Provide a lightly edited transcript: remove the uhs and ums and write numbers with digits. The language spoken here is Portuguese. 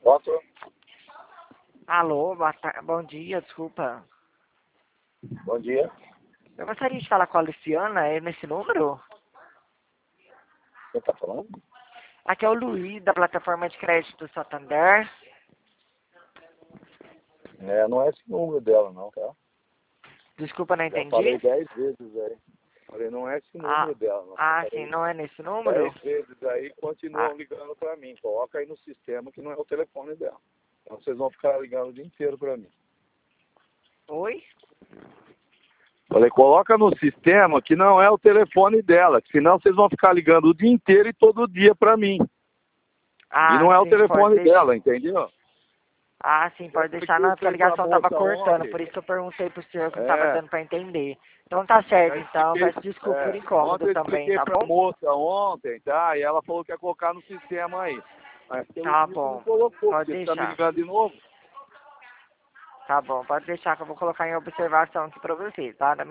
Posso? Alô, bom dia, desculpa. Bom dia. Eu gostaria de falar com a Luciana, é nesse número? Quem tá falando? Aqui é o Luiz, da plataforma de crédito Santander. Não é esse número dela, não, tá? Desculpa, não Já entendi. falei 10 vezes aí. Falei, não é esse número dela, não. Sim, não é nesse número? 10 vezes aí, continuam Ah, ligando pra mim. Coloca aí no sistema que não é o telefone dela. Então vocês vão ficar ligando o dia inteiro pra mim. oi? Falei, coloca no sistema que não é o telefone dela, que senão vocês vão ficar ligando o dia inteiro e todo dia pra mim. E não é o Sim, pode telefone deixar. dela, entendeu? Sim, Eu pode deixar. expliquei Não, isso porque a aí pra ligação tava moça cortando, ontem. por isso que eu perguntei pro senhor que não tava É, dando pra entender. Então tá certo, já então. expliquei. Peço desculpa por incômodo Ontem eu também, expliquei tá pra bom? moça ontem, tá? E ela falou que ia colocar no sistema aí. Mas pelo Tá visto não bom, colocou, pode porque você tá me deixar. ligando de novo. Tá bom, pode deixar que eu vou colocar em observação aqui pra você, tá?